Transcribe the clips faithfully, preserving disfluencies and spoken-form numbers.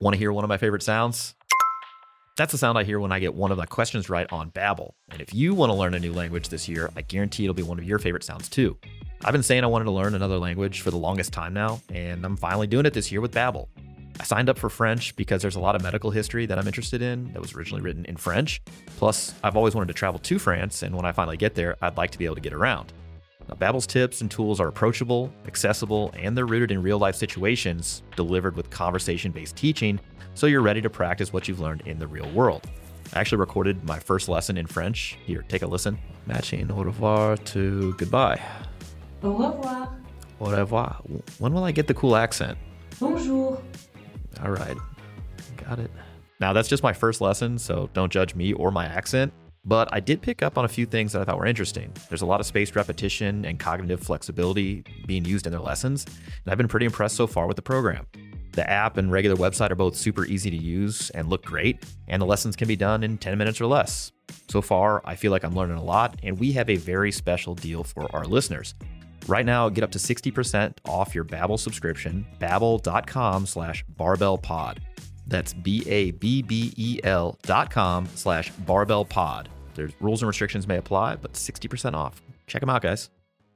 Want to hear one of my favorite sounds? That's the sound I hear when I get one of my questions right on Babbel. And if you want to learn a new language this year, I guarantee it'll be one of your favorite sounds too. I've been saying I wanted to learn another language for the longest time now, and I'm finally doing it this year with Babbel. I signed up for French because there's a lot of medical history that I'm interested in that was originally written in French. Plus, I've always wanted to travel to France, and when I finally get there, I'd like to be able to get around. Now, Babbel's tips and tools are approachable, accessible, and they're rooted in real-life situations, delivered with conversation-based teaching, so you're ready to practice what you've learned in the real world. I actually recorded my first lesson in French. Here, take a listen. Matching au revoir to goodbye. Au revoir. Au revoir. When will I get the cool accent? Bonjour. All right, got it. Now, that's just my first lesson, so don't judge me or my accent. But I did pick up on a few things that I thought were interesting. There's a lot of spaced repetition and cognitive flexibility being used in their lessons, and I've been pretty impressed so far with the program. The app and regular website are both super easy to use and look great, and the lessons can be done in ten minutes or less. So far, I feel like I'm learning a lot, and we have a very special deal for our listeners. Right now, get up to sixty percent off your Babbel subscription, babbel.com slash barbellpod. That's B-A-B-B-E-L dot com slash barbellpod. There's rules and restrictions may apply, but sixty percent off. Check them out, guys.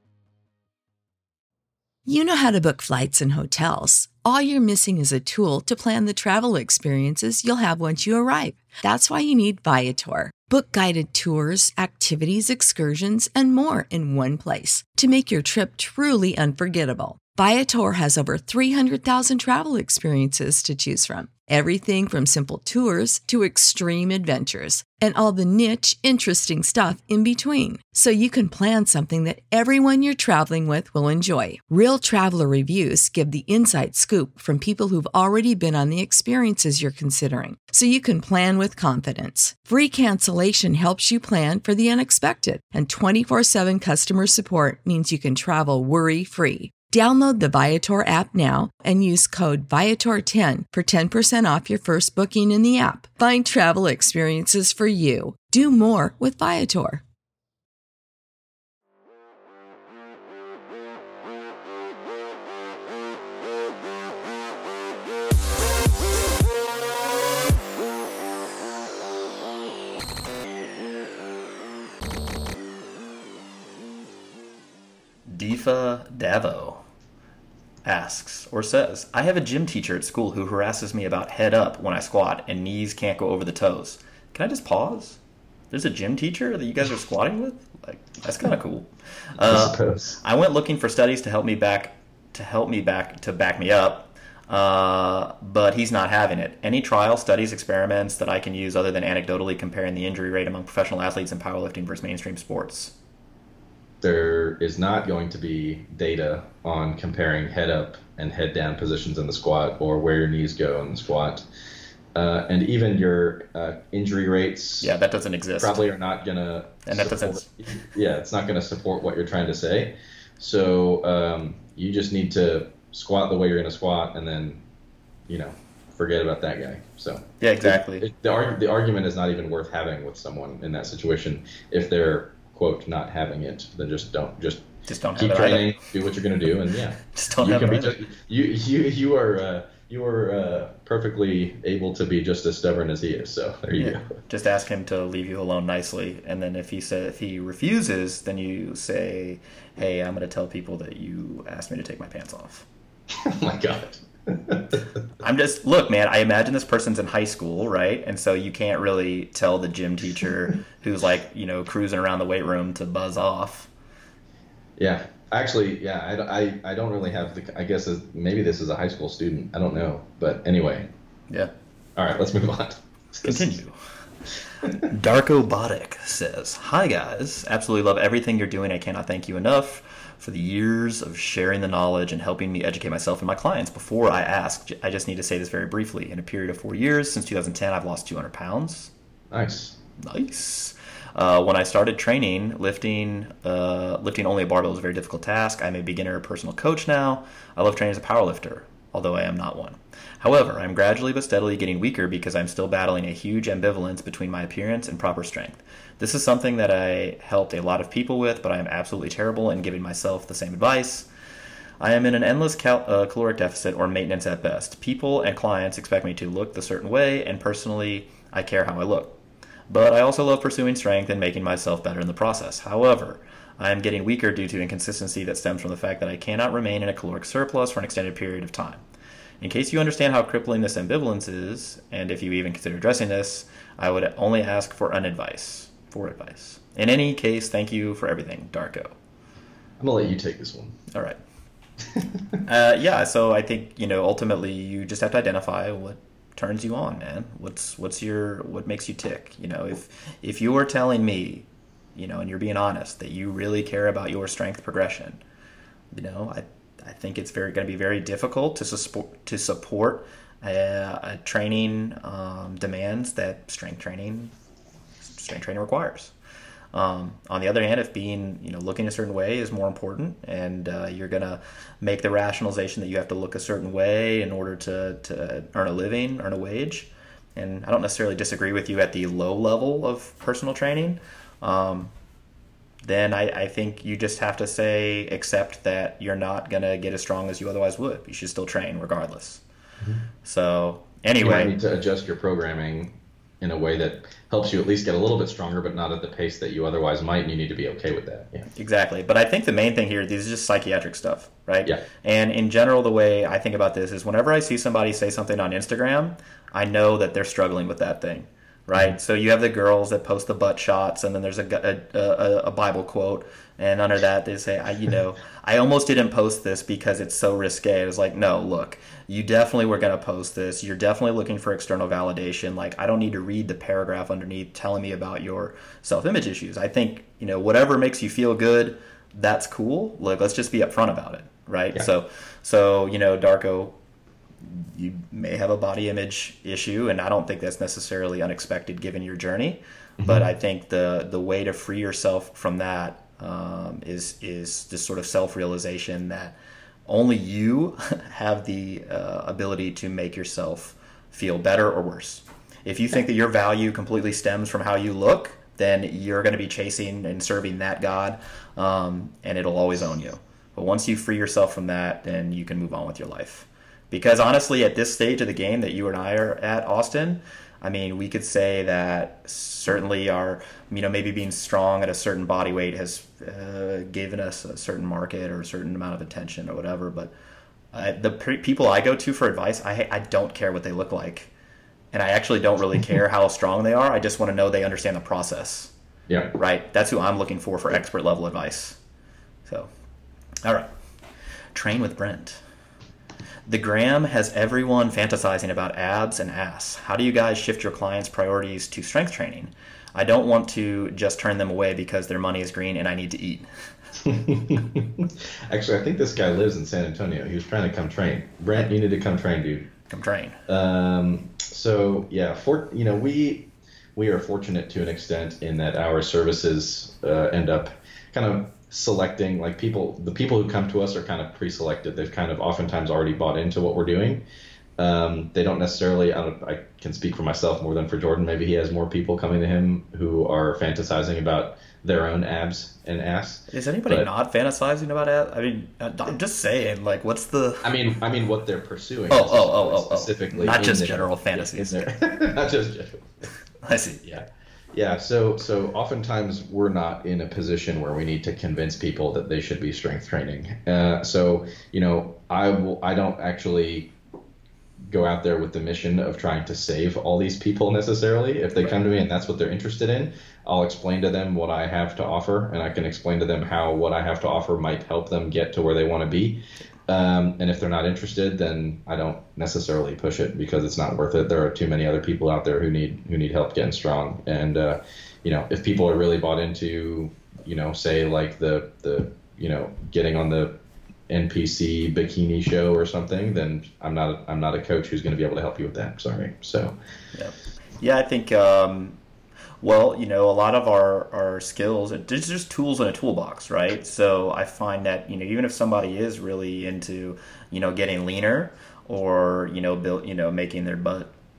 You know how to book flights and hotels. All you're missing is a tool to plan the travel experiences you'll have once you arrive. That's why you need Viator. Book guided tours, activities, excursions, and more in one place to make your trip truly unforgettable. Viator has over three hundred thousand travel experiences to choose from. Everything from simple tours to extreme adventures and all the niche, interesting stuff in between. So you can plan something that everyone you're traveling with will enjoy. Real traveler reviews give the inside scoop from people who've already been on the experiences you're considering. So you can plan with confidence. Free cancellation helps you plan for the unexpected. And twenty-four seven customer support means you can travel worry-free. Download the Viator app now and use code Viator ten for ten percent off your first booking in the app. Find travel experiences for you. Do more with Viator. Deefa Davo asks or says, I have a gym teacher at school who harasses me about head up when I squat and knees can't go over the toes. Can I just pause? There's a gym teacher that you guys are squatting with? Like, that's kind of cool. Uh, I suppose. I went looking for studies to help me back to help me back to back me up, uh, but he's not having it. Any trial studies, experiments that I can use other than anecdotally comparing the injury rate among professional athletes in powerlifting versus mainstream sports? There is not going to be data on comparing head up and head down positions in the squat or where your knees go in the squat. Uh, and even your uh, injury rates. Yeah, that doesn't exist. Probably are not going to. And that doesn't. Yeah, it's not going to support what you're trying to say. So um, you just need to squat the way you're going to squat and then, you know, forget about that guy. So. Yeah, exactly. It, it, the, arg- the argument is not even worth having with someone in that situation if they're, quote, not having it. Then just don't just just don't keep have training, it do what you're going to do, and yeah, just don't you have can it. Be just, you you you are uh, you are uh, perfectly able to be just as stubborn as he is. So there you yeah. go. Just ask him to leave you alone nicely, and then if he say if he refuses, then you say, "Hey, I'm going to tell people that you asked me to take my pants off." Oh my God. I'm just look, man. I imagine this person's in high school, right? And so you can't really tell the gym teacher who's like, you know, cruising around the weight room to buzz off. Yeah, actually, yeah. I, I, I don't really have the. I guess maybe this is a high school student. I don't know, but anyway. Yeah. All right, let's move on. Continue. Darko Botic says, "Hi guys, absolutely love everything you're doing. I cannot thank you enough for the years of sharing the knowledge and helping me educate myself and my clients. Before I ask, I just need to say this very briefly. In a period of four years, since two thousand ten, I've lost two hundred pounds. Nice. Nice. Uh, when I started training, lifting uh, lifting only a barbell was a very difficult task. I'm a beginner personal coach now. I love training as a powerlifter, although I am not one. However, I'm gradually but steadily getting weaker because I'm still battling a huge ambivalence between my appearance and proper strength. This is something that I helped a lot of people with, but I am absolutely terrible in giving myself the same advice. I am in an endless cal- uh, caloric deficit or maintenance at best. People and clients expect me to look the certain way, and personally, I care how I look. But I also love pursuing strength and making myself better in the process. However, I am getting weaker due to inconsistency that stems from the fact that I cannot remain in a caloric surplus for an extended period of time. In case you understand how crippling this ambivalence is, and if you even consider addressing this, I would only ask for an advice. For advice. In any case, thank you for everything, Darko. I'm gonna let you take this one. All right. uh, yeah, so I think, you know, ultimately you just have to identify what turns you on, man. What's what's your what makes you tick? You know, if if you are telling me, you know, and you're being honest that you really care about your strength progression, you know, I I think it's very going to be very difficult to support to support a, a training um, demands that strength training strength training requires. Um, on the other hand, if being, you know, looking a certain way is more important, and uh, you're going to make the rationalization that you have to look a certain way in order to, to earn a living, earn a wage, and I don't necessarily disagree with you at the low level of personal training, um, then I, I think you just have to say, accept that you're not going to get as strong as you otherwise would. You should still train regardless. Mm-hmm. So anyway. You might need to adjust your programming in a way that helps you at least get a little bit stronger, but not at the pace that you otherwise might, and you need to be okay with that. Yeah. Exactly. But I think the main thing here, these is just psychiatric stuff, right? Yeah. And in general, the way I think about this is whenever I see somebody say something on Instagram, I know that they're struggling with that thing, right? Mm-hmm. So you have the girls that post the butt shots, and then there's a, a, a, a Bible quote, and under that they say, I, you know, I almost didn't post this because it's so risque. It was like, no, look, you definitely were going to post this. You're definitely looking for external validation. Like, I don't need to read the paragraph underneath telling me about your self-image issues. I think, you know, whatever makes you feel good, that's cool. Like, let's just be upfront about it, right? Yeah. So, so you know, Darko, you may have a body image issue, and I don't think that's necessarily unexpected given your journey. Mm-hmm. But I think the the way to free yourself from that um, is is this sort of self-realization that only you have the uh, ability to make yourself feel better or worse. If you think that your value completely stems from how you look, then you're going to be chasing and serving that God, um, and it'll always own you. But once you free yourself from that, then you can move on with your life. Because honestly, at this stage of the game that you and I are at, Austin, I mean, we could say that certainly our, you know, maybe being strong at a certain body weight has uh, given us a certain market or a certain amount of attention or whatever. But uh, the pre- people I go to for advice, I I don't care what they look like. And I actually don't really care how strong they are. I just want to know they understand the process. Yeah. Right? That's who I'm looking for for expert level advice. So, all right. Train with Brent. The gram has everyone fantasizing about abs and ass. How do you guys shift your clients' priorities to strength training? I don't want to just turn them away because their money is green and I need to eat. Actually, I think this guy lives in San Antonio. He was trying to come train. Brent, you need to come train, dude. Come train. Um, so yeah, for you know, we we are fortunate to an extent in that our services uh, end up kind of selecting, like people, the people who come to us are kind of pre-selected. They've kind of oftentimes already bought into what we're doing. Um, they don't necessarily, I, don't, I can speak for myself more than for Jordan. Maybe he has more people coming to him who are fantasizing about their own abs and ass. Is anybody but, not fantasizing about abs? I mean, I'm just saying, like, what's the... I mean, I mean, what they're pursuing. Oh, oh, oh, oh, specifically. Not just their, general fantasies. Their, not just general. I see. Yeah. Yeah, so so oftentimes we're not in a position where we need to convince people that they should be strength training. Uh, so, you know, I will, I don't actually go out there with the mission of trying to save all these people necessarily. If they come to me and that's what they're interested in, I'll explain to them what I have to offer, and I can explain to them how what I have to offer might help them get to where they want to be. Um, and if they're not interested, then I don't necessarily push it because it's not worth it. There are too many other people out there who need who need help getting strong. And uh, you know, if people are really bought into, you know, say like the the you know getting on the N P C bikini show or something, then I'm not I'm not a coach who's going to be able to help you with that. Sorry. So yeah, yeah, I think. Um... Well, you know, a lot of our, our skills, it's just tools in a toolbox, right? So I find that, you know, even if somebody is really into, you know, getting leaner or, you know, build, you know, making their butt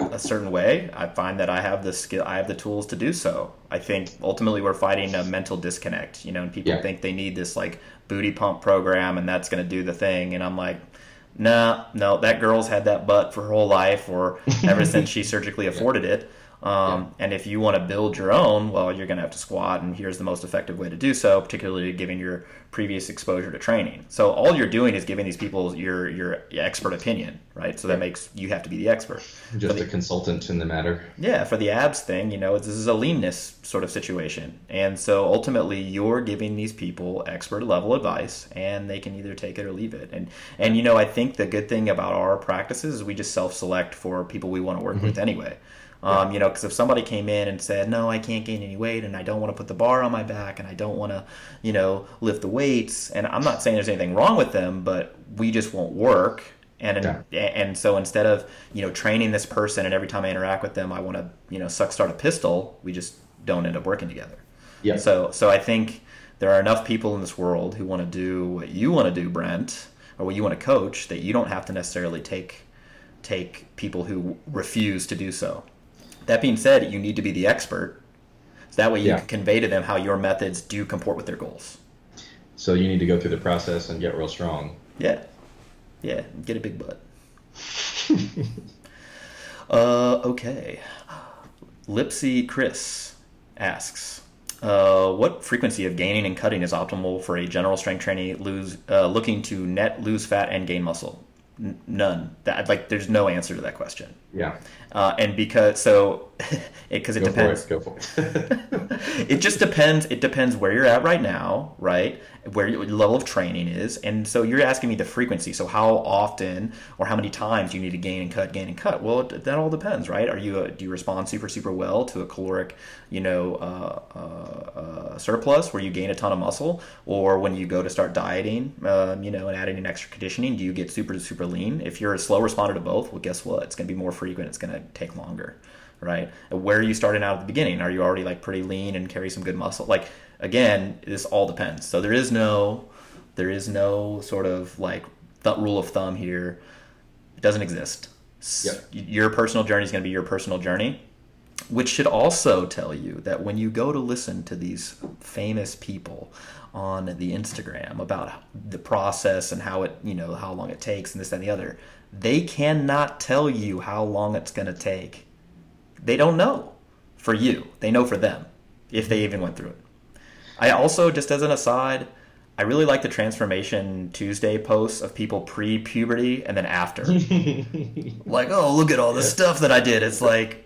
a certain way, I find that I have the skill, I have the tools to do so. I think ultimately we're fighting a mental disconnect, you know, and people Yeah. think they need this like booty pump program and that's going to do the thing. And I'm like, nah, no, that girl's had that butt for her whole life or ever since she surgically afforded it. Um, yeah. And if you want to build your own, well, you're going to have to squat, and here's the most effective way to do so, particularly given your previous exposure to training. So all you're doing is giving these people your your expert opinion, right? So that makes you have to be the expert. Just the, a consultant in the matter. Yeah, for the abs thing, you know, this is a leanness sort of situation. And so ultimately you're giving these people expert level advice, and they can either take it or leave it. And, and you know, I think the good thing about our practices is we just self-select for people we want to work mm-hmm. with anyway. Um, you know, because if somebody came in and said, no, I can't gain any weight and I don't want to put the bar on my back and I don't want to, you know, lift the weights, and I'm not saying there's anything wrong with them, but we just won't work. And yeah. and so instead of, you know, training this person and every time I interact with them, I want to, you know, suck start a pistol, we just don't end up working together. Yeah. So, so I think there are enough people in this world who want to do what you want to do, Brent, or what you want to coach, that you don't have to necessarily take take people who refuse to do so. That being said, you need to be the expert, so that way you yeah. can convey to them how your methods do comport with their goals. So you need to go through the process and get real strong. Yeah. Yeah, get a big butt. uh, okay. Lipsy Chris asks, uh, what frequency of gaining and cutting is optimal for a general strength trainee lose, uh, looking to net lose fat and gain muscle? N- none. That, like, there's no answer to that question. Yeah. Uh, and because so, because it, it depends. Go for it. Go for it. It just depends. It depends where you're at right now, right? Where your level of training is, and so you're asking me the frequency. So how often or how many times you need to gain and cut, gain and cut? Well, it, that all depends, right? Are you a, do you respond super super well to a caloric, you know, uh, uh, uh, surplus where you gain a ton of muscle, or when you go to start dieting, um, you know, and adding in extra conditioning, do you get super super lean? If you're a slow responder to both, well, guess what? It's going to be more frequent. It's going to take longer, right? Where are you starting out at the beginning? Are you already like pretty lean and carry some good muscle? Like, again, this all depends. So there is no, there is no sort of like th- rule of thumb here. It doesn't exist. Yep. Your personal journey is going to be your personal journey, which should also tell you that when you go to listen to these famous people on the Instagram about the process and how it, you know, how long it takes and this, that, and the other, they cannot tell you how long it's going to take. They don't know for you. They know for them, if they even went through it. I also, just as an aside, I really like the Transformation Tuesday posts of people pre-puberty and then after. Like, oh, look at all this stuff that I did. It's like,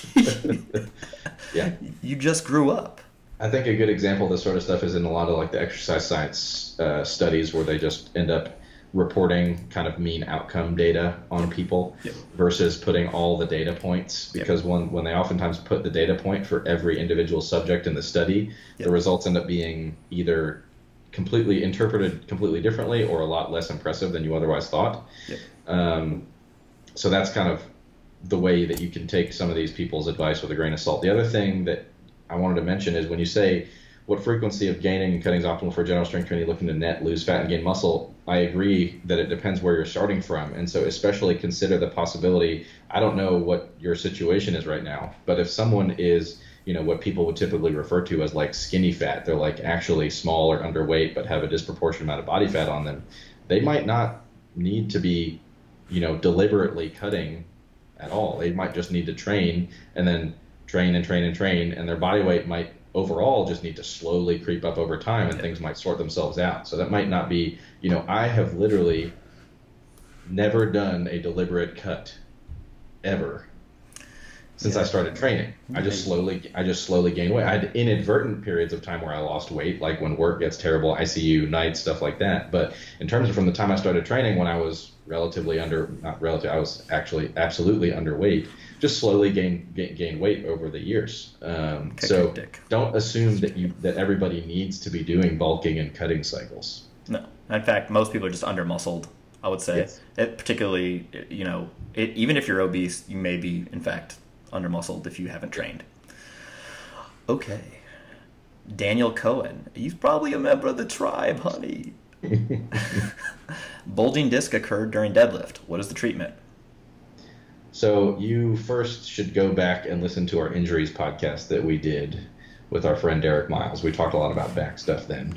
yeah, you just grew up. I think a good example of this sort of stuff is in a lot of like the exercise science uh, studies where they just end up reporting kind of mean outcome data on people yep. versus putting all the data points, because yep. when, when they oftentimes put the data point for every individual subject in the study, yep. the results end up being either completely interpreted completely differently or a lot less impressive than you otherwise thought. Yep. Um, so that's kind of the way that you can take some of these people's advice with a grain of salt. The other thing that I wanted to mention is when you say what frequency of gaining and cutting is optimal for a general strength trainee looking to net lose fat and gain muscle, I agree that it depends where you're starting from. And so especially consider the possibility, I don't know what your situation is right now, but if someone is, you know, what people would typically refer to as like skinny fat, they're like actually small or underweight but have a disproportionate amount of body fat on them, they might not need to be, you know, deliberately cutting at all. They might just need to train and then train and train and train, and their body weight might overall just need to slowly creep up over time, and things might sort themselves out. So that might not be, you know, I have literally never done a deliberate cut ever since yeah. I started training. I just slowly, I just slowly gained weight. I had inadvertent periods of time where I lost weight, like when work gets terrible, I C U nights, stuff like that. But in terms of from the time I started training, when I was relatively under, not relative, I was actually absolutely underweight, just slowly gain gain, gain weight over the years. Um, so dick. Don't assume that you that everybody needs to be doing bulking and cutting cycles. No, in fact, most people are just under muscled, I would say. Yes. It particularly, you know, it, even if you're obese, you may be in fact under muscled if you haven't trained. Okay, Daniel Cohen, he's probably a member of the tribe, honey. Bulging disc occurred during deadlift. What is the treatment? So you first should go back and listen to our injuries podcast that we did with our friend Derek Miles. We talked a lot about back stuff then.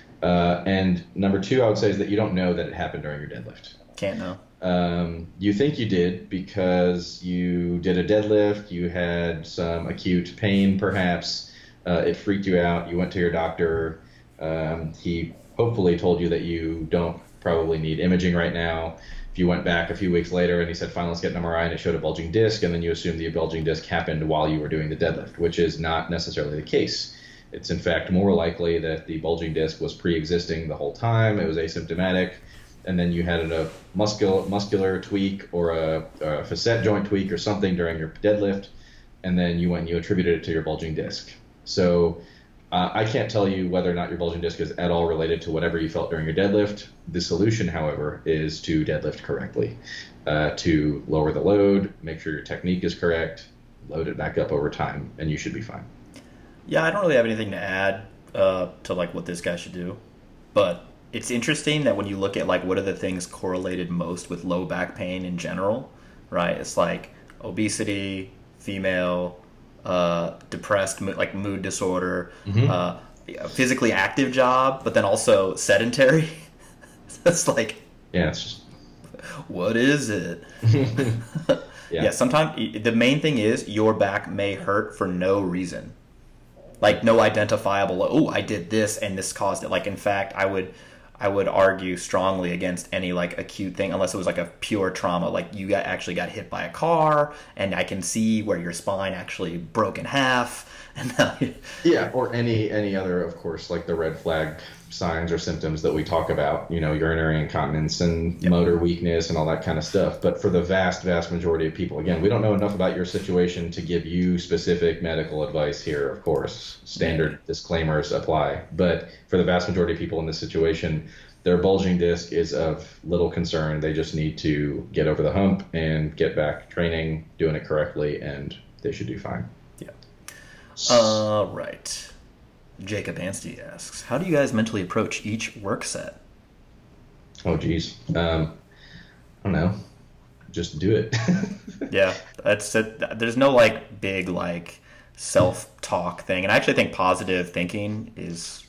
Uh, and number two, I would say, is that you don't know that it happened during your deadlift. Can't know. Um, you think you did because you did a deadlift, you had some acute pain perhaps, uh, it freaked you out, you went to your doctor, um, he hopefully told you that you don't probably need imaging right now. If you went back a few weeks later and he said, fine, let's get an M R I, and it showed a bulging disc, and then you assume the bulging disc happened while you were doing the deadlift, which is not necessarily the case. It's in fact more likely that the bulging disc was pre-existing the whole time, it was asymptomatic, and then you had a muscular muscular tweak or a, a facet joint tweak or something during your deadlift, and then you went and you attributed it to your bulging disc. So uh, I can't tell you whether or not your bulging disc is at all related to whatever you felt during your deadlift. The solution, however, is to deadlift correctly, uh, to lower the load, make sure your technique is correct, load it back up over time, and you should be fine. Yeah, I don't really have anything to add uh, to like what this guy should do, but it's interesting that when you look at like what are the things correlated most with low back pain in general, right? It's like obesity, female, uh, depressed, like mood disorder, mm-hmm. uh, physically active job, but then also sedentary. It's like, yeah, it's just, what is it? yeah. yeah, sometimes the main thing is your back may hurt for no reason, like no identifiable. Oh, I did this and this caused it. Like in fact, I would. I would argue strongly against any like acute thing unless it was like a pure trauma, like you got actually got hit by a car and I can see where your spine actually broke in half. And now yeah, or any any other, of course, like the red flag signs or symptoms that we talk about, you know, urinary incontinence and yep. motor weakness and all that kind of stuff. But for the vast, vast majority of people, again, we don't know enough about your situation to give you specific medical advice here, of course. Standard disclaimers apply. But for the vast majority of people in this situation, their bulging disc is of little concern. They just need to get over the hump and get back training, doing it correctly, and they should do fine. Yeah. All right. Jacob Anstey asks, how do you guys mentally approach each work set? Oh, geez. Um, I don't know. Just do it. yeah. That's it. There's no like big like self-talk thing. And I actually think positive thinking is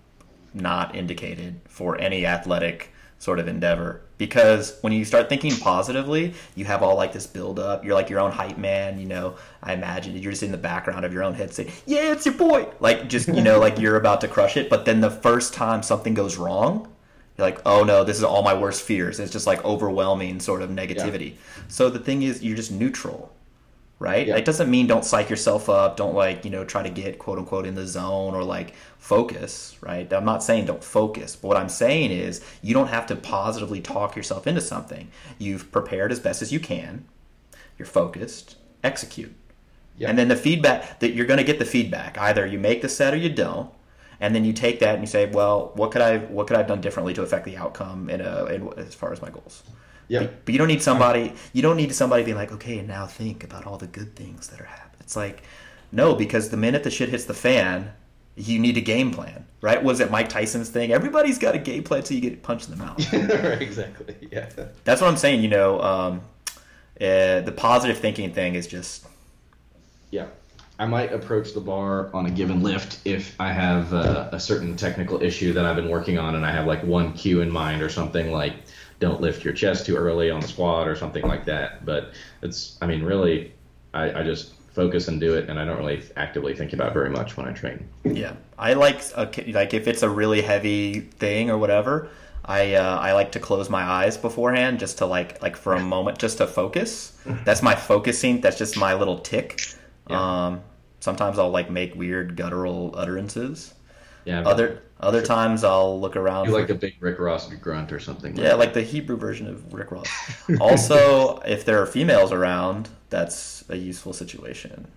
not indicated for any athletic sort of endeavor, because when you start thinking positively, you have all like this build up. You're like your own hype man, you know. I imagine you're just in the background of your own head saying, yeah, it's your boy. Like just, you know, like you're about to crush it. But then the first time something goes wrong, you're like, oh no, this is all my worst fears. It's just like overwhelming sort of negativity. Yeah. So the thing is, you're just neutral, right? Yeah. It doesn't mean don't psych yourself up. Don't like, you know, try to get quote unquote in the zone or like focus, right? I'm not saying don't focus, but what I'm saying is you don't have to positively talk yourself into something. You've prepared as best as you can. You're focused, execute. Yeah. And then the feedback, that you're going to get the feedback. Either you make the set or you don't. And then you take that and you say, well, what could I what could I have done differently to affect the outcome in a, in, as far as my goals? Yeah. But, but you don't need somebody you don't need somebody being like, okay, now think about all the good things that are happening. It's like, no, because the minute the shit hits the fan, you need a game plan, right? Was it Mike Tyson's thing? Everybody's got a game plan until you get punched in the mouth. Right, exactly. Yeah. That's what I'm saying. You know, um, uh, the positive thinking thing is just. Yeah. I might approach the bar on a given lift if I have uh, a certain technical issue that I've been working on and I have like one cue in mind or something like don't lift your chest too early on the squat or something like that. But it's, I mean, really, I, I just focus and do it, and I don't really actively think about it very much when I train. Yeah, I like okay, like if it's a really heavy thing or whatever, I uh, I like to close my eyes beforehand just to like like for a moment just to focus. That's my focusing. That's just my little tick. Yeah. Um, sometimes I'll like make weird guttural utterances. Yeah. Other other sure. times I'll look around. You for, like a big Rick Ross grunt or something. Yeah, like, like the Hebrew version of Rick Ross. Also, if there are females around, that's a useful situation.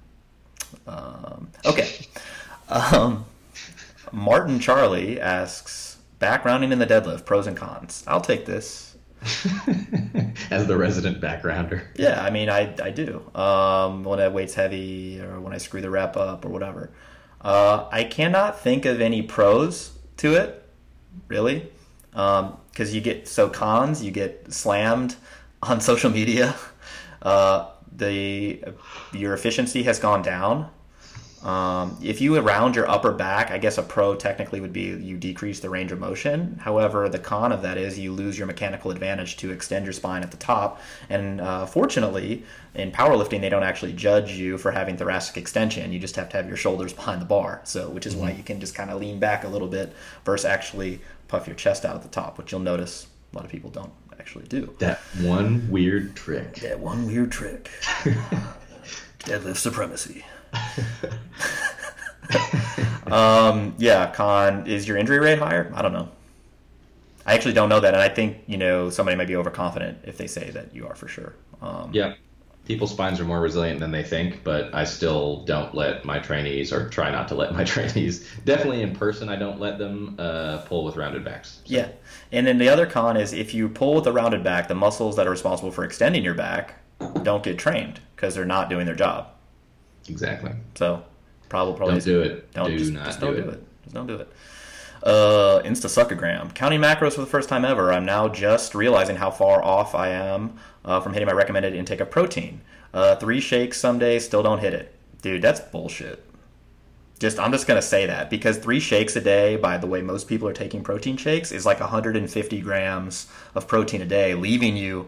Um, okay. Um, Martin Charlie asks, backgrounding in the deadlift, pros and cons. I'll take this. As the resident backgrounder. Yeah, I mean, I, I do. Um, when a weight's heavy or when I screw the rep up or whatever. Uh, I cannot think of any pros to it, really. Um, because you get, so cons, you get slammed on social media. uh, the your efficiency has gone down. Um, if you round your upper back, I guess a pro technically would be you decrease the range of motion. However, the con of that is you lose your mechanical advantage to extend your spine at the top. And uh, fortunately, in powerlifting, they don't actually judge you for having thoracic extension. You just have to have your shoulders behind the bar. So, which is mm-hmm. why you can just kind of lean back a little bit versus actually puff your chest out at the top, which you'll notice a lot of people don't actually do. That one weird trick. That one weird trick. Deadlift supremacy. um, yeah, con, is your injury rate higher? I don't know. I actually don't know that, and I think, you know, somebody might be overconfident if they say that you are for sure. Um, yeah, people's spines are more resilient than they think, but I still don't let my trainees, or try not to let my trainees, definitely in person, I don't let them uh, pull with rounded backs. So. Yeah, and then the other con is if you pull with a rounded back, the muscles that are responsible for extending your back don't get trained because they're not doing their job. Exactly. So, probably, probably don't do it. Don't do just, not just do don't it. do it. Just don't do it. Uh, Insta succogram. Counting macros for the first time ever. I'm now just realizing how far off I am uh, from hitting my recommended intake of protein. Uh, three shakes some days, still don't hit it. Dude, that's bullshit. Just I'm just gonna say that because three shakes a day, by the way most people are taking protein shakes, is like one hundred fifty grams of protein a day, leaving you,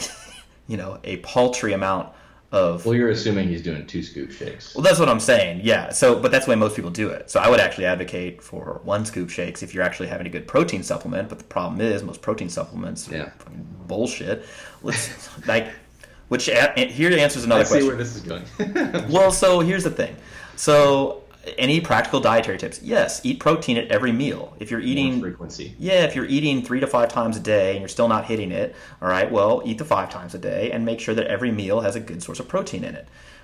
you know, a paltry amount. Of, well, you're assuming he's doing two scoop shakes. Well, that's what I'm saying. Yeah. So, but that's the way most people do it. So, I would actually advocate for one scoop shakes if you're actually having a good protein supplement. But the problem is, most protein supplements are yeah. fucking bullshit. Let's like, which here answers another I see question. where this is going. Well, so here's the thing. So, any practical dietary tips? Yes, eat protein at every meal. If you're eating more frequency, yeah, if you're eating three to five times a day and you're still not hitting it, all right, well, eat the five times a day and make sure that every meal has a good source of protein in it.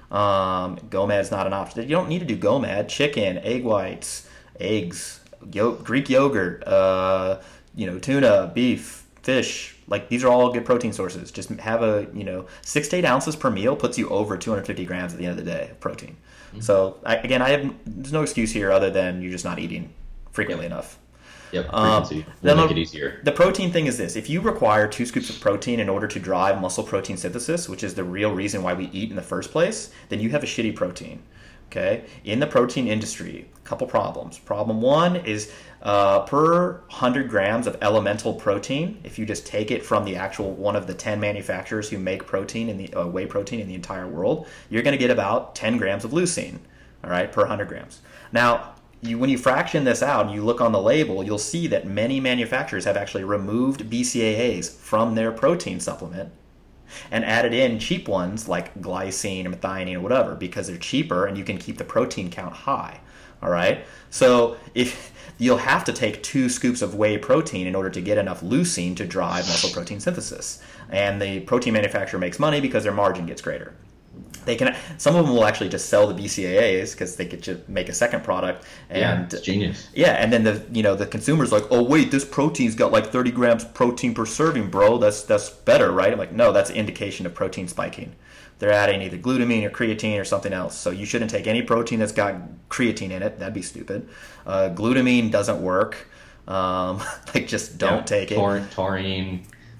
Um, GOMAD's not an option. You don't need to do GOMAD. Chicken, egg whites, eggs, yo- Greek yogurt, uh, you know, tuna, beef, fish. Like these are all good protein sources. Just have a you know six to eight ounces per meal puts you over two hundred fifty grams at the end of the day of protein. So I, again, I have there's no excuse here other than you're just not eating frequently yeah. enough. Yep, frequency um, will make the, it easier. The protein thing is this: if you require two scoops of protein in order to drive muscle protein synthesis, which is the real reason why we eat in the first place, then you have a shitty protein. Okay, in the protein industry, a couple problems. Problem one is uh, per one hundred grams of elemental protein, if you just take it from the actual one of the ten manufacturers who make protein in the uh, whey protein in the entire world, you're going to get about ten grams of leucine, all right, per one hundred grams. Now, you, when you fraction this out and you look on the label, you'll see that many manufacturers have actually removed B C A As from their protein supplement and added in cheap ones like glycine or methionine or whatever because they're cheaper and you can keep the protein count high. All right. So if you'll have to take two scoops of whey protein in order to get enough leucine to drive muscle protein synthesis. And the protein manufacturer makes money because their margin gets greater. They can. Some of them will actually just sell the B C A As because they could just make a second product. And yeah, it's genius. Yeah, and then the you know the consumer's like, oh wait, this protein's got like thirty grams protein per serving, bro. That's that's better, right? I'm like, no, that's an indication of protein spiking. They're adding either glutamine or creatine or something else. So you shouldn't take any protein that's got creatine in it. That'd be stupid. Uh, glutamine doesn't work. Um, like just don't yeah, take it. Taur- taurine.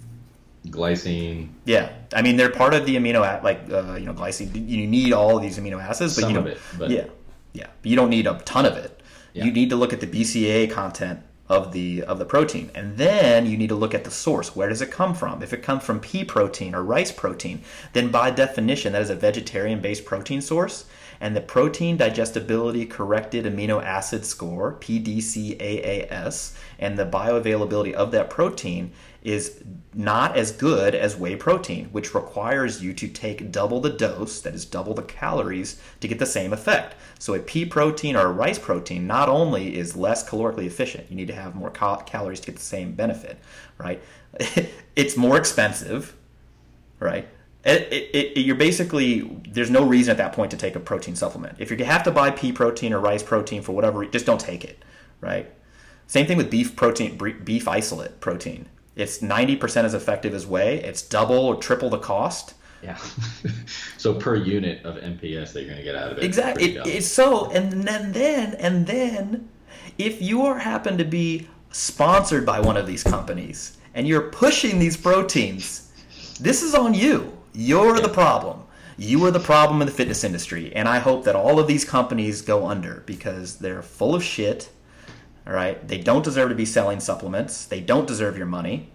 Glycine. Yeah, I mean they're part of the amino acid, like uh, you know, glycine. You need all of these amino acids, but Some you don't. Of it, but... Yeah, yeah, but you don't need a ton of it. Yeah. You need to look at the B C A A content of the of the protein, and then you need to look at the source. Where does it come from? If it comes from pea protein or rice protein, then by definition that is a vegetarian-based protein source. And the protein digestibility corrected amino acid score, P D C A A S, and the bioavailability of that protein is not as good as whey protein, which requires you to take double the dose, that is double the calories, to get the same effect. So a pea protein or a rice protein not only is less calorically efficient, you need to have more cal- calories to get the same benefit, right? It's more expensive, right? It, it, it, you're basically, there's no reason at that point to take a protein supplement. If you have to buy pea protein or rice protein for whatever, just don't take it, right? Same thing with beef protein, beef isolate protein. It's ninety percent as effective as whey. It's double or triple the cost. Yeah. So per unit of M P S that you're going to get out of it. Exactly. It, it's so, and then, then, and then, if you are happen to be sponsored by one of these companies and you're pushing these proteins, this is on you. You're the problem. You are the problem in the fitness industry, and I hope that all of these companies go under because they're full of shit. All right, they don't deserve to be selling supplements. They don't deserve your money.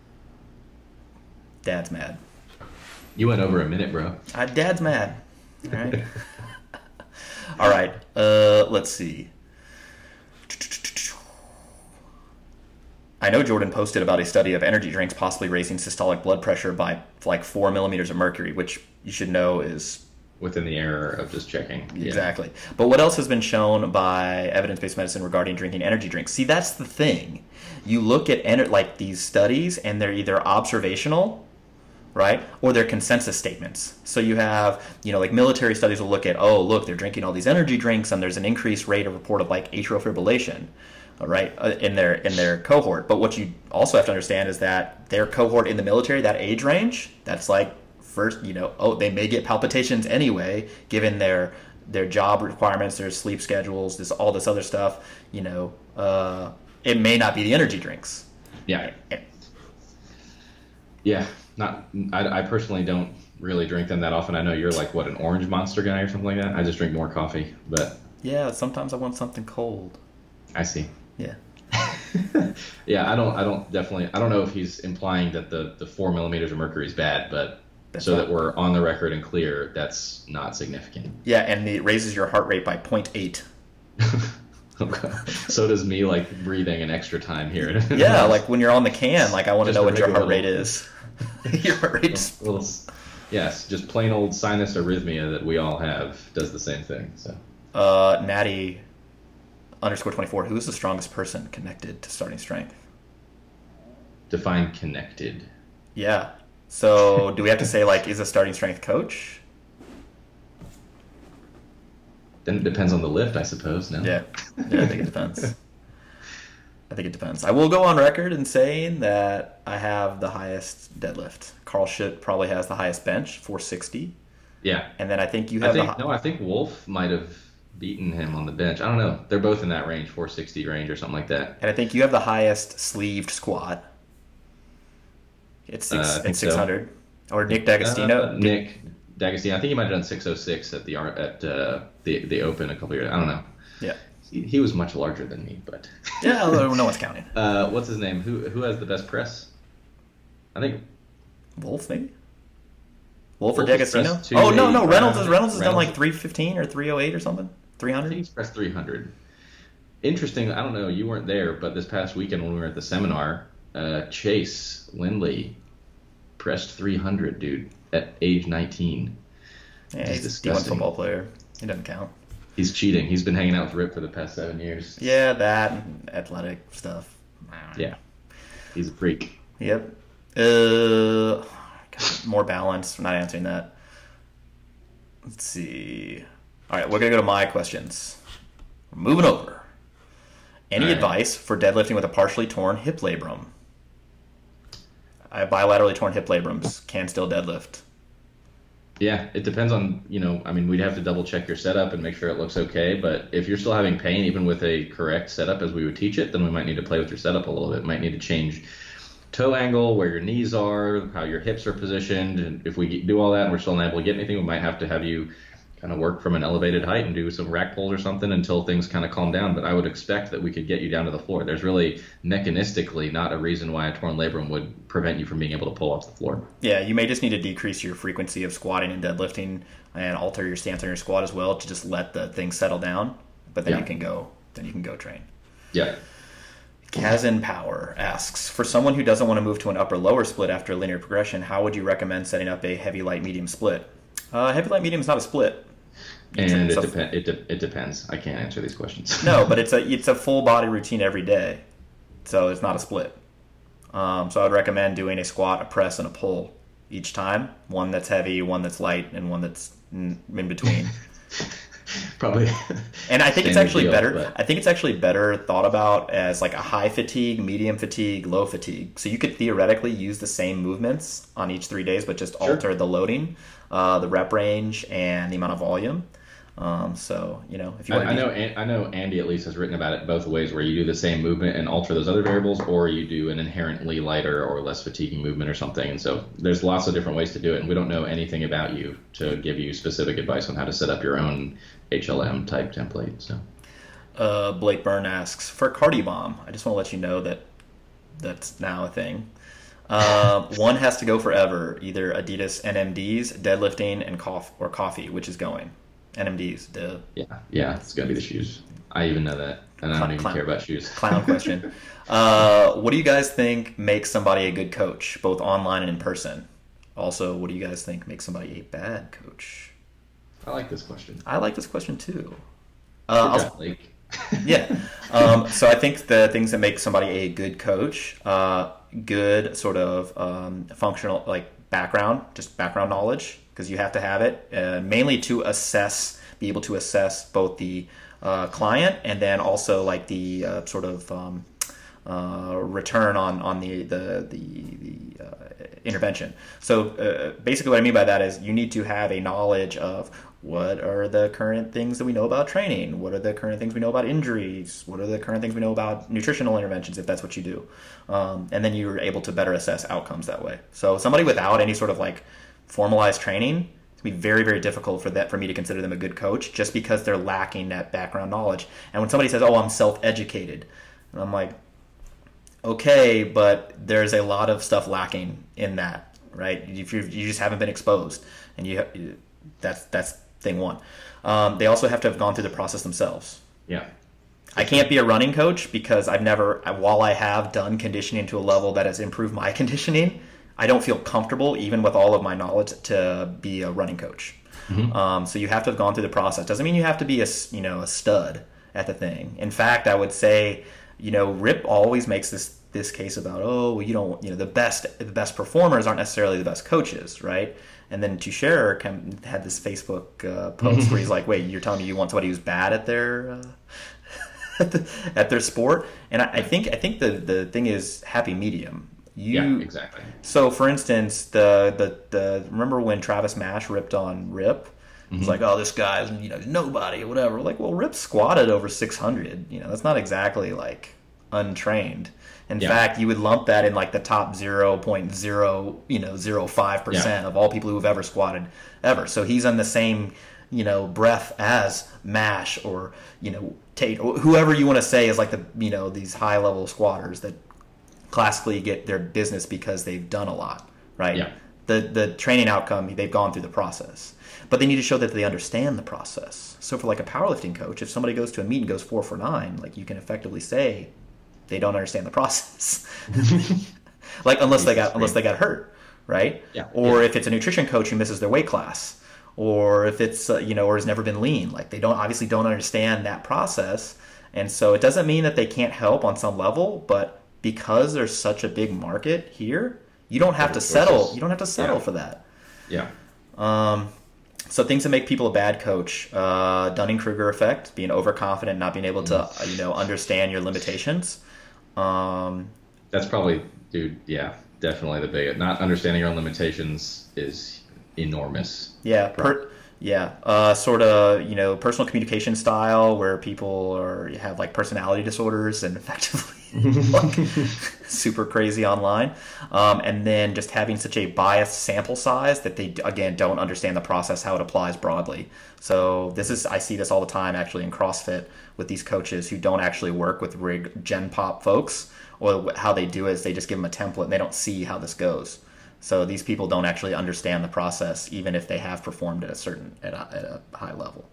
Dad's mad. You went over a minute, bro. Uh, Dad's mad. All right. All right. Uh, let's see. I know Jordan posted about a study of energy drinks possibly raising systolic blood pressure by like four millimeters of mercury, which you should know is within the error of just checking. Exactly. Yeah. But what else has been shown by evidence-based medicine regarding drinking energy drinks? See, that's the thing. You look at ener- like these studies, and they're either observational, right, or they're consensus statements. So you have, you know, like military studies will look at, oh, look, they're drinking all these energy drinks, and there's an increased rate of report of like atrial fibrillation, all right, uh, in their in their cohort. But what you also have to understand is that their cohort in the military, that age range, that's like first, you know, oh, they may get palpitations anyway, given their their job requirements, their sleep schedules, this all this other stuff. You know, uh, it may not be the energy drinks. Yeah. Yeah. Not. I, I personally don't really drink them that often. I know you're like what, an orange monster guy or something like that. I just drink more coffee, but yeah, sometimes I want something cold. I see. Yeah. Yeah, I don't. I don't definitely. I don't know if he's implying that the the four millimeters of mercury is bad, but. That's so not, that we're on the record and clear, that's not significant. Yeah, and it raises your heart rate by zero point eight. Okay. So does me, like, breathing an extra time here. Yeah, like when you're on the can, like I want to know what your heart rate is. Your heart rate's... Little, little, yes, just plain old sinus arrhythmia that we all have does the same thing. So, uh, Natty underscore twenty-four, who is the strongest person connected to starting strength? Define connected. Yeah. So do we have to say, like, is a starting strength coach? Then it depends on the lift, I suppose, no? Yeah, yeah, I think it depends. I think it depends. I will go on record in saying that I have the highest deadlift. Carl Schutt probably has the highest bench, four sixty. Yeah. And then I think you have I think, the... No, I think Wolf might have beaten him on the bench. I don't know. They're both in that range, four sixty range or something like that. And I think you have the highest sleeved squat. It's six, uh, it's six hundred. So. Or Nick D'Agostino. Uh, Nick D'Agostino. I think he might have done six oh six at the at uh, the the Open a couple years. I don't know. Yeah. He, he was much larger than me, but. Yeah, no one's counting. Uh, what's his name? Who who has the best press? I think. Wolf, maybe. Wolf, Wolf or D'Agostino? Oh no, no. Reynolds is Reynolds has done like three fifteen or three oh eight or something. three hundred. I think he's pressed three hundred. Interesting. I don't know. You weren't there, but this past weekend when we were at the seminar. Uh, Chase Lindley pressed three hundred, dude, at age nineteen. Yeah, he's, he's a D one football player. He doesn't count. He's cheating. He's been hanging out with Rip for the past seven years. Yeah, that and athletic stuff. Yeah, he's a freak. Yep. Uh, God, more balance. I'm not answering that. Let's see. All right, we're gonna go to my questions. We're moving over. Any right. advice for deadlifting with a partially torn hip labrum? I have bilaterally torn hip labrums. Can still deadlift. Yeah, it depends on, you know, I mean, we'd have to double check your setup and make sure it looks okay. But if you're still having pain, even with a correct setup as we would teach it, then we might need to play with your setup a little bit. Might need to change toe angle, where your knees are, how your hips are positioned. And if we do all that and we're still unable to get anything, we might have to have you kind of work from an elevated height and do some rack pulls or something until things kind of calm down. But I would expect that we could get you down to the floor. There's really mechanistically not a reason why a torn labrum would prevent you from being able to pull off the floor. Yeah, you may just need to decrease your frequency of squatting and deadlifting and alter your stance on your squat as well to just let the thing settle down. But then yeah. you can go then you can go train. Yeah. Kazin Power asks, for someone who doesn't want to move to an upper lower split after a linear progression, how would you recommend setting up a heavy light medium split? Uh, heavy light medium is not a split. And it, dep- it, de- it depends. I can't answer these questions. No, but it's a it's a full body routine every day, so it's not a split. Um, so I would recommend doing a squat, a press, and a pull each time. One that's heavy, one that's light, and one that's in, in between. Probably. And I think it's actually deal, better. But... I think it's actually better thought about as like a high fatigue, medium fatigue, low fatigue. So you could theoretically use the same movements on each three days, but just sure. alter the loading, uh, the rep range, and the amount of volume. Um, so, you know, if you I, want I to know An- I know Andy at least has written about it both ways, where you do the same movement and alter those other variables, or you do an inherently lighter or less fatiguing movement or something. And so there's lots of different ways to do it, and we don't know anything about you to give you specific advice on how to set up your own H L M type template. So, uh, Blake Byrne asks, for CardioBomb, I just want to let you know that that's now a thing. Uh, one has to go forever, either Adidas N M Ds, deadlifting, and cough or coffee, which is going. N M Ds, duh. yeah, yeah, it's gonna be the shoes. I even know that, and I don't even Clown- care about shoes. Clown question. Uh, what do you guys think makes somebody a good coach, both online and in person? Also, what do you guys think makes somebody a bad coach? I like this question. I like this question too. Uh, Good I'll- job, Blake. yeah. Um, so I think the things that make somebody a good coach, uh, good sort of um, functional, like background, just background knowledge, because you have to have it, uh, mainly to assess, be able to assess both the uh, client and then also like the uh, sort of um, uh, return on on the the the, the uh, intervention. So uh, basically, what I mean by that is you need to have a knowledge of what are the current things that we know about training? What are the current things we know about injuries? What are the current things we know about nutritional interventions, if that's what you do? Um, and then you're able to better assess outcomes that way. So somebody without any sort of like formalized training, it's going to be very, very difficult for that for me to consider them a good coach just because they're lacking that background knowledge. And when somebody says, oh, I'm self-educated, and I'm like, okay, but there's a lot of stuff lacking in that, right? If you you just haven't been exposed, and you that's that's thing one. Um, they also have to have gone through the process themselves. Yeah. I can't be a running coach because I've never, while I have done conditioning to a level that has improved my conditioning, I don't feel comfortable, even with all of my knowledge, to be a running coach. Mm-hmm. Um, so you have to have gone through the process. Doesn't mean you have to be a, you know, a stud at the thing. In fact, I would say, you know, Rip always makes this this case about, oh, well, you don't, you know, the best the best performers aren't necessarily the best coaches, right? And then Tuchscherer had this Facebook uh, post where he's like, wait, you're telling me you want somebody who's bad at their uh, at, the, at their sport? And I, I think I think the, the thing is happy medium. You, yeah, exactly. So, for instance, the, the the remember when Travis Mash ripped on Rip? It's mm-hmm. like, oh, this guy's, you know, nobody or whatever. Like, well, Rip squatted over six hundred. You know, that's not exactly like untrained. In yeah. fact, you would lump that in like the top zero point zero, you know, zero five percent of all people who have ever squatted ever. So he's on the same, you know, breath as Mash or, you know, Tate or whoever you want to say is like the, you know, these high level squatters that classically get their business because they've done a lot, right? Yeah. The the training outcome, they've gone through the process. But they need to show that they understand the process. So for like a powerlifting coach, if somebody goes to a meet and goes four for nine, like you can effectively say they don't understand the process. Like unless they got unless they got hurt, right? Yeah. Or yeah. if it's a nutrition coach who misses their weight class, or if it's uh, you know, or has never been lean, like they don't obviously don't understand that process. And so it doesn't mean that they can't help on some level, but because there's such a big market here, you don't have to settle. You don't have to settle yeah. for that. Yeah. Um, so things that make people a bad coach: uh, Dunning-Kruger effect, being overconfident, not being able to, uh, you know, understand your limitations. Um, That's probably, dude. Yeah, definitely the big. Not understanding your own limitations is enormous. Yeah. Per, yeah. Uh, sort of, you know, personal communication style where people are have like personality disorders and effectively. Like, super crazy online, um, and then just having such a biased sample size that they again don't understand the process, how it applies broadly. So this is I see this all the time actually in CrossFit with these coaches who don't actually work with rig Gen Pop folks, or how they do it is they just give them a template and they don't see how this goes. So these people don't actually understand the process, even if they have performed at a certain at a, at a high level.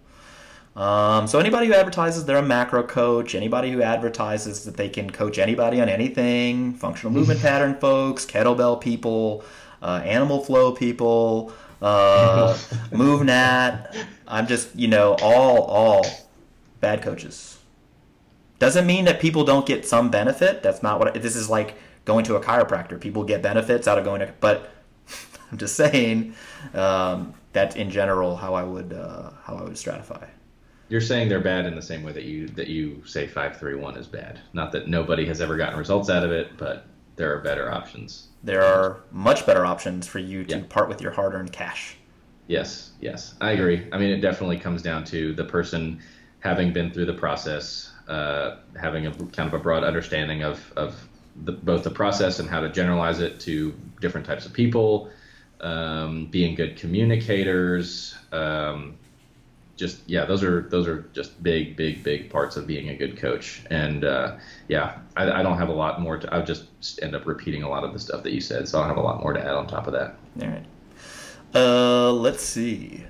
Um, so anybody who advertises they're a macro coach, anybody who advertises that they can coach anybody on anything, functional movement pattern folks, kettlebell people, uh, animal flow people, uh, MoveNat, I'm just, you know, all, all bad coaches. Doesn't mean that people don't get some benefit. That's not what, this is like going to a chiropractor. People get benefits out of going to, but I'm just saying, um, that's in general how I would, uh, how I would stratify. You're saying they're bad in the same way that you that you say five three one is bad. Not that nobody has ever gotten results out of it, but there are better options. There are much better options for you to yeah. part with your hard-earned cash. Yes, yes, I agree. I mean, it definitely comes down to the person having been through the process, uh, having a kind of a broad understanding of, of the, both the process and how to generalize it to different types of people, um, being good communicators. Um, just yeah, those are those are just big, big, big parts of being a good coach. And uh, yeah, I, I don't have a lot more to. I would just end up repeating a lot of the stuff that you said, so I don't have a lot more to add on top of that. All right. Uh, let's see.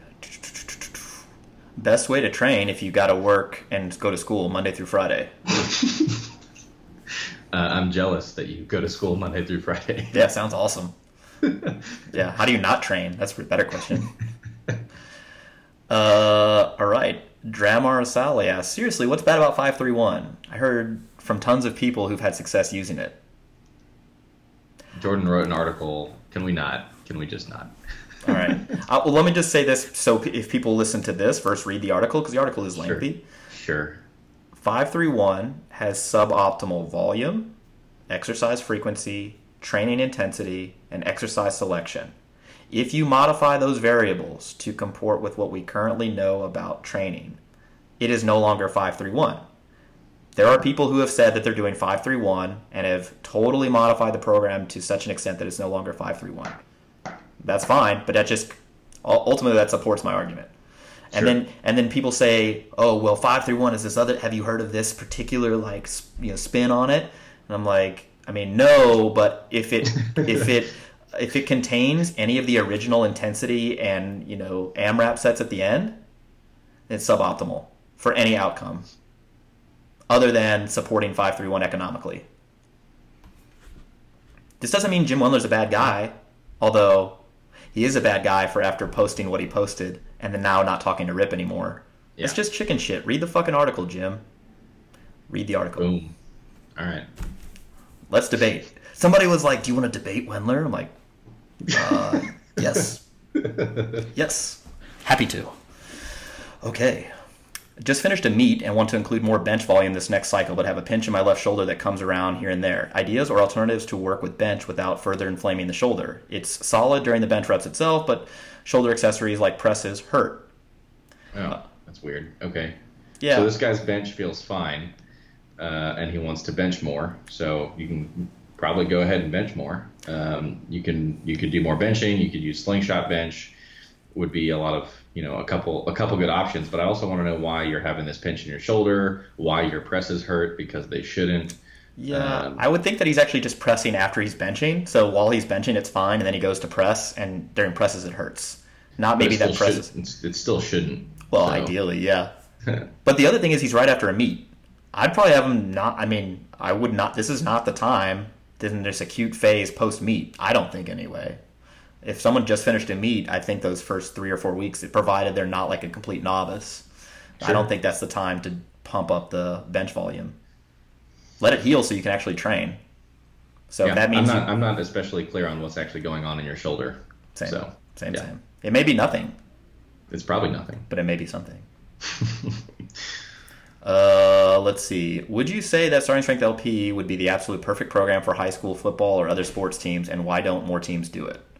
Best way to train if you got to work and go to school Monday through Friday. uh, I'm jealous that you go to school Monday through Friday. Yeah, sounds awesome. Yeah, how do you not train? That's a better question. uh, all right. Dramar Asali asks, seriously, what's bad about five three one? I heard from tons of people who've had success using it. Jordan wrote an article. Can we not? Can we just not? All right. Uh, well, let me just say this. So if people listen to this, first read the article because the article is lengthy. Sure. five three one has suboptimal volume, exercise frequency, training intensity, and exercise selection. If you modify those variables to comport with what we currently know about training, it is no longer five three one. There are people who have said that they're doing five three one and have totally modified the program to such an extent that it's no longer five three one. That's fine, but that just ultimately that supports my argument. And Sure. then and then people say, "Oh, well, five three one is this other. Have you heard of this particular like s- you know spin on it?" And I'm like, I mean, no, but if it if it if it contains any of the original intensity and you know AMRAP sets at the end, it's suboptimal for any outcome other than supporting five three one economically. This doesn't mean Jim Wendler's a bad guy, although he is a bad guy for after posting what he posted and then now not talking to Rip anymore. Yeah. It's just chicken shit. Read the fucking article, Jim. Read the article. Boom. All right. Let's debate. Somebody was like, do you want to debate Wendler? I'm like, uh, yes. Yes. Happy to. Okay. Just finished a meet and want to include more bench volume this next cycle, but have a pinch in my left shoulder that comes around here and there. Ideas or alternatives to work with bench without further inflaming the shoulder. It's solid during the bench reps itself, but shoulder accessories like presses hurt. Oh, that's weird. Okay. Yeah. So this guy's bench feels fine, uh, and he wants to bench more. So you can probably go ahead and bench more. Um, you can you could do more benching. You could use slingshot bench. Would be a lot of you know a couple a couple good options. But I also want to know why you're having this pinch in your shoulder. Why your presses hurt because they shouldn't. Yeah, Um, I would think that he's actually just pressing after he's benching. So while he's benching, it's fine, and then he goes to press, and during presses, it hurts. Not but maybe it that still presses. should- it's- It still shouldn't. Well, So- ideally, yeah. But the other thing is he's right after a meet. I'd probably have him not. I mean, I would not. This is not the time. Then there's a cute phase post meet. I don't think anyway. If someone just finished a meet, I think those first three or four weeks, provided they're not like a complete novice, I Sure. don't think that's the time to pump up the bench volume. Let it heal so you can actually train. So Yeah, if that means I'm not. you, I'm not especially clear on what's actually going on in your shoulder. same, So same, yeah. same. It may be nothing, It's probably nothing. but it may be something. Uh, let's see. Would you say that Starting Strength L P would be the absolute perfect program for high school football or other sports teams, and why don't more teams do it?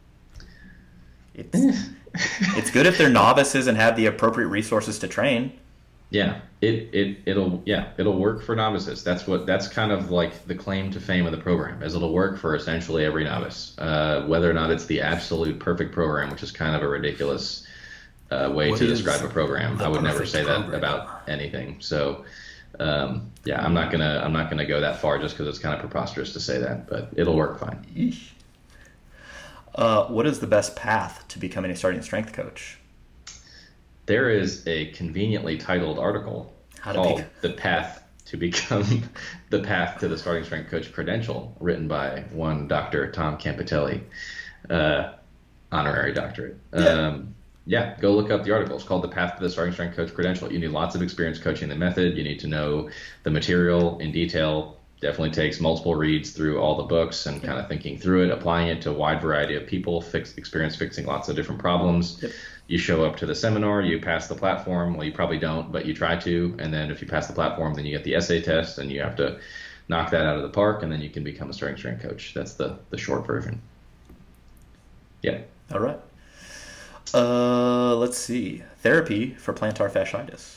It's, it's good if they're novices and have the appropriate resources to train. Yeah, it, it it'll yeah it'll work for novices. That's what that's kind of like the claim to fame of the program, is it'll work for essentially every novice. Uh, whether or not it's the absolute perfect program, which is kind of a ridiculous uh, way What to is describe a program. the I would never perfect say that program? about anything. So um, yeah, I'm not gonna I'm not gonna go that far just because it's kind of preposterous to say that, but it'll work fine. Yeesh. Uh, what is the best path to becoming a starting strength coach? There is a conveniently titled article How to called bec- "The Path to Become the Path to the Starting Strength Coach Credential," written by one Doctor Tom Campitelli, uh, honorary doctorate. Yeah. Um, yeah, go look up the article. It's called "The Path to the Starting Strength Coach Credential." You need lots of experience coaching the method. You need to know the material in detail. Definitely takes multiple reads through all the books and kind of thinking through it, applying it to a wide variety of people, fix, experience fixing lots of different problems. Yep. You show up to the seminar, you pass the platform. Well, you probably don't, but you try to. And then if you pass the platform, then you get the essay test, and you have to knock that out of the park, and then you can become a starting strength coach. That's the, the short version. Yeah. All right. Uh, let's see. Therapy for plantar fasciitis.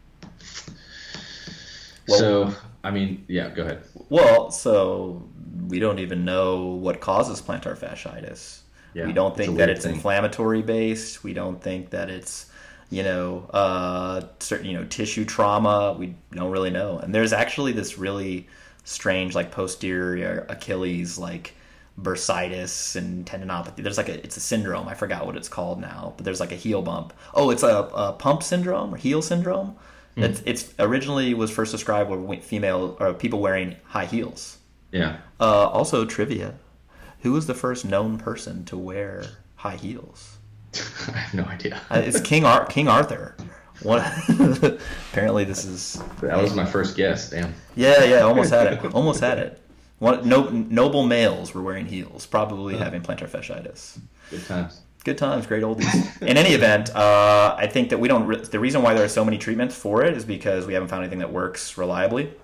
Well, So, I mean, yeah, go ahead. Well, so we don't even know what causes plantar fasciitis. Yeah, we don't it's a think that weird it's thing. inflammatory based. We don't think that it's, you know, uh, certain, you know, tissue trauma. We don't really know. And there's actually this really strange, like posterior Achilles, like bursitis and tendinopathy. There's like a, it's a syndrome. I forgot what it's called now, but there's like a heel bump. Oh, it's a, a pump syndrome or heel syndrome. Hmm. It's, it's originally was first described with female or people wearing high heels. Yeah. Uh, also, trivia: who was the first known person to wear high heels? I have no idea. Uh, it's King Ar- King Arthur. One, apparently, this is That was my first guess. Damn. yeah, yeah, almost had it, almost had it. One, no, noble males were wearing heels, probably having plantar fasciitis. Good times. Good times, great oldies. In any event, uh, I think that we don't. Re- the reason why there are so many treatments for it is because we haven't found anything that works reliably.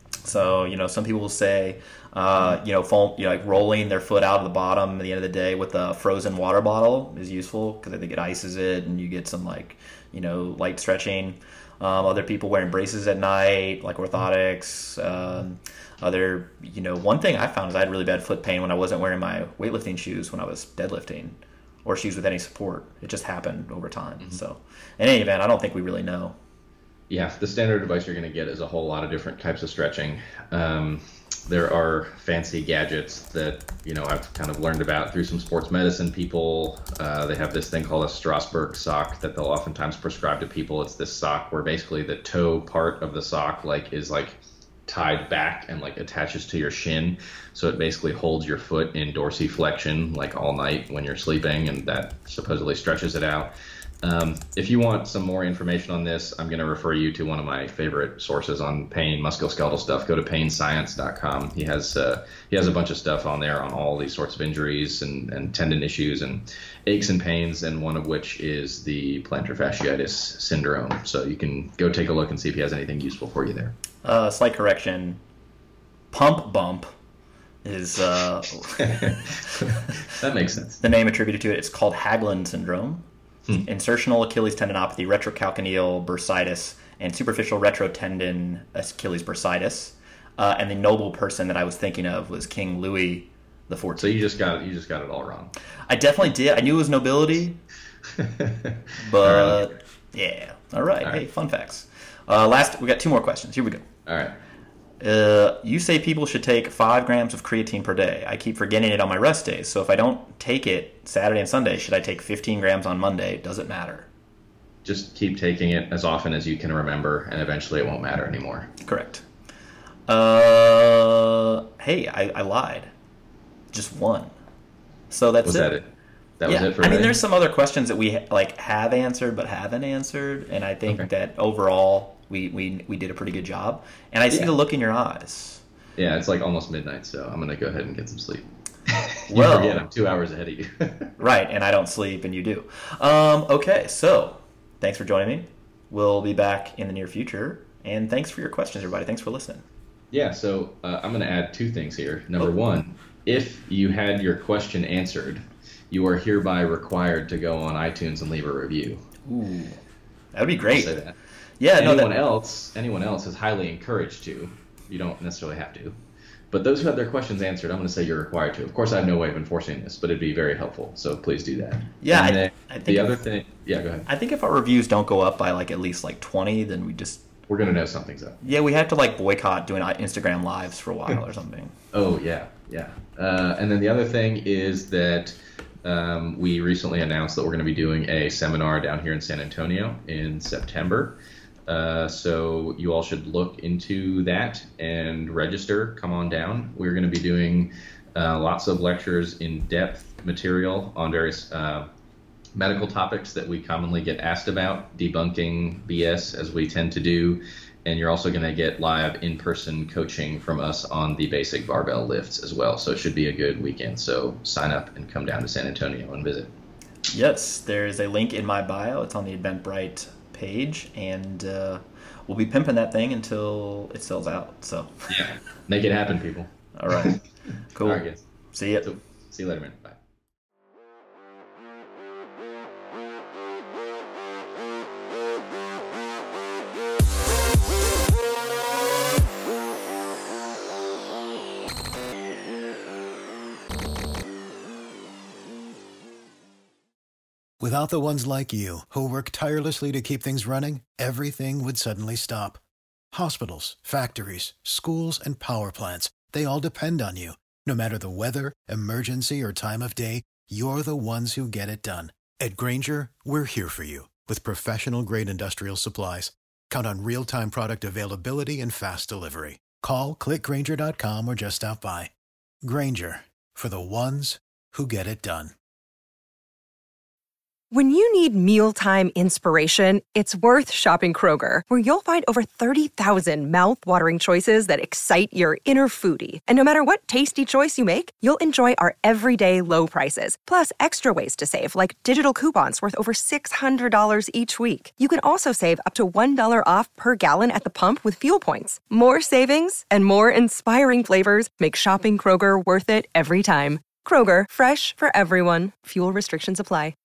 So, you know, some people will say, uh, you know, foam, you know, like rolling their foot out of the bottom at the end of the day with a frozen water bottle is useful because I think it ices it and you get some, like, you know, light stretching. Um, other people wearing braces at night, like orthotics. Um, other, you know, one thing I found is I had really bad foot pain when I wasn't wearing my weightlifting shoes when I was deadlifting or shoes with any support. It just happened over time. Mm-hmm. So, in any event, I don't think we really know. Yeah, the standard advice you're going to get is a whole lot of different types of stretching. Um, there are fancy gadgets that, you know, I've kind of learned about through some sports medicine people. Uh, they have this thing called a Strasbourg sock that they'll oftentimes prescribe to people. It's this sock where basically the toe part of the sock like is like tied back and like attaches to your shin. So it basically holds your foot in dorsiflexion like all night when you're sleeping, and that supposedly stretches it out. Um, if you want some more information on this, I'm going to refer you to one of my favorite sources on pain, musculoskeletal stuff. Go to pain science dot com. He has uh, he has a bunch of stuff on there on all these sorts of injuries and, and tendon issues and aches and pains, and one of which is the plantar fasciitis syndrome. So you can go take a look and see if he has anything useful for you there. Uh, slight correction. Pump bump is uh, That makes sense. the name attributed to it. It's called Haglund syndrome. Hmm. Insertional Achilles tendinopathy, retrocalcaneal bursitis, and superficial retrotendon Achilles bursitis. Uh, and the noble person that I was thinking of was King Louis the Fourteenth. So you just got it. You just got it all wrong. I definitely did. I knew it was nobility, but right. yeah. All right. All right. Hey, fun facts. Uh, last, we got two more questions. Here we go. All right. Uh, you say people should take five grams of creatine per day. I keep forgetting it on my rest days. So if I don't take it Saturday and Sunday, should I take fifteen grams on Monday? Does it matter? Just keep taking it as often as you can remember, and eventually it won't matter anymore. Correct. Uh, hey, I, I lied. Just one. So that's was it. that it? That yeah. was it for I mean, me? there's some other questions that we like have answered but haven't answered, and I think Okay. that overall we, we we did a pretty good job. And I see Yeah. the look in your eyes. Yeah, it's like almost midnight, so I'm gonna go ahead and get some sleep. You Well- forget I'm two hours ahead of you. Right, and I don't sleep, and you do. Um, okay, so thanks for joining me. We'll be back in the near future, and thanks for your questions, everybody. Thanks for listening. Yeah, so uh, I'm gonna add two things here. Number Oh. one, if you had your question answered, you are hereby required to go on iTunes and leave a review. Ooh, that would be I'll great. say that. Yeah, no, anyone that, else, anyone else is highly encouraged to. You don't necessarily have to. But those who have their questions answered, I'm going to say you're required to. Of course, I have no way of enforcing this, but it'd be very helpful. So please do that. Yeah, And I- then I think the if- other thing, yeah, go ahead. I think if our reviews don't go up by like at least like twenty, then we just We're going to know something's up. yeah we have to like boycott doing Instagram lives for a while or something. Oh, yeah, yeah. Uh, and then the other thing is that um, we recently announced that we're going to be doing a seminar down here in San Antonio in September. Uh, so you all should look into that and register. Come on down. We're going to be doing uh, lots of lectures, in-depth material on various uh, medical topics that we commonly get asked about, debunking B S as we tend to do. And you're also going to get live in-person coaching from us on the basic barbell lifts as well. So it should be a good weekend. So sign up and come down to San Antonio and visit. Yes, there's a link in my bio. It's on the Eventbrite page, and uh, we'll be pimping that thing until it sells out. So Yeah, make it happen, people. all right, cool. All right, guys. See ya. So, see you later, man. Bye. Without the ones like you, who work tirelessly to keep things running, everything would suddenly stop. Hospitals, factories, schools, and power plants, they all depend on you. No matter the weather, emergency, or time of day, you're the ones who get it done. At Grainger, we're here for you with professional-grade industrial supplies. Count on real-time product availability and fast delivery. Call, click Grainger dot com, or just stop by. Grainger, for the ones who get it done. When you need mealtime inspiration, it's worth shopping Kroger, where you'll find over thirty thousand mouth-watering choices that excite your inner foodie. And no matter what tasty choice you make, you'll enjoy our everyday low prices, plus extra ways to save, like digital coupons worth over six hundred dollars each week. You can also save up to one dollar off per gallon at the pump with fuel points. More savings and more inspiring flavors make shopping Kroger worth it every time. Kroger, fresh for everyone. Fuel restrictions apply.